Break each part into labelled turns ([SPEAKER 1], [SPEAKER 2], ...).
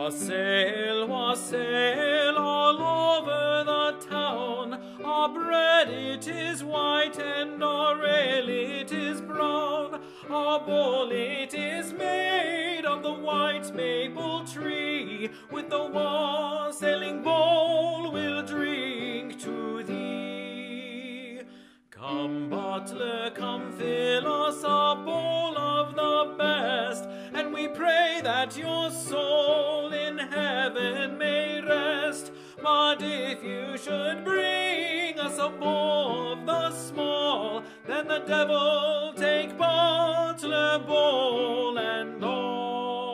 [SPEAKER 1] Wassail all over the town. Our bread it is white and our ale it is brown. Our bowl it is made of the white maple tree. With the wassailing bowl we'll drink to thee. Come, butler, come fill us a bowl of the best, and we pray that your soul in heaven may rest. But if you should bring us a bowl of the small, then the devil take butler, bowl, and all.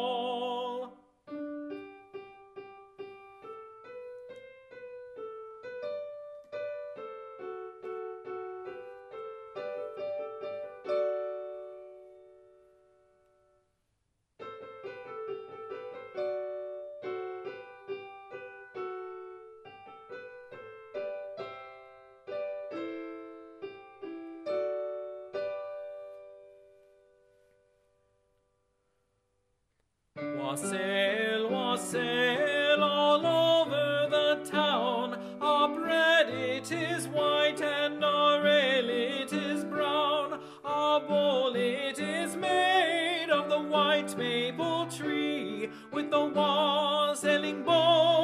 [SPEAKER 1] Wassail, wassail all over the town. Our bread it is white and our ale it is brown. Our bowl it is made of the white maple tree. With the wassailing bowl